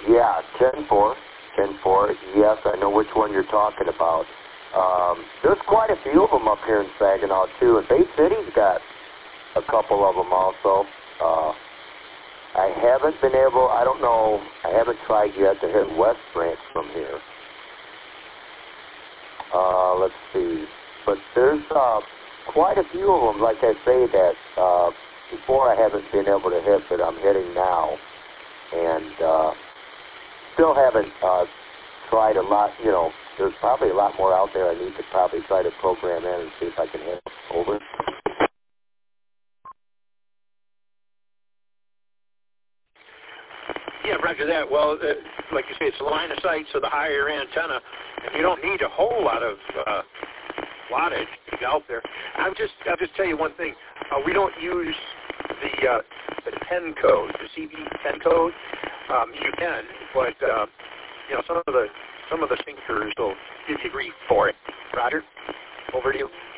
Yeah, 10-4. 10-4. Yes, I know which one you're talking about. There's quite a few of them up here in Saginaw, too. And Bay City's got a couple of them also. I haven't been able, I don't know, I haven't tried yet to hit West Branch from here. Let's see. But there's quite a few of them, like I say, that before I haven't been able to hit, but I'm hitting now. And still haven't tried a lot, you know, there's probably a lot more out there I need to probably try to program in and see if I can hit over. Yeah, roger that. Well, like you say, it's a line of sight, so the higher antenna, and you don't need a whole lot of wattage out there. I'll just tell you one thing. We don't use the 10 code, the CB 10 code. You can, but you know, some of the sinkers will give you grief for it. Roger, over to you.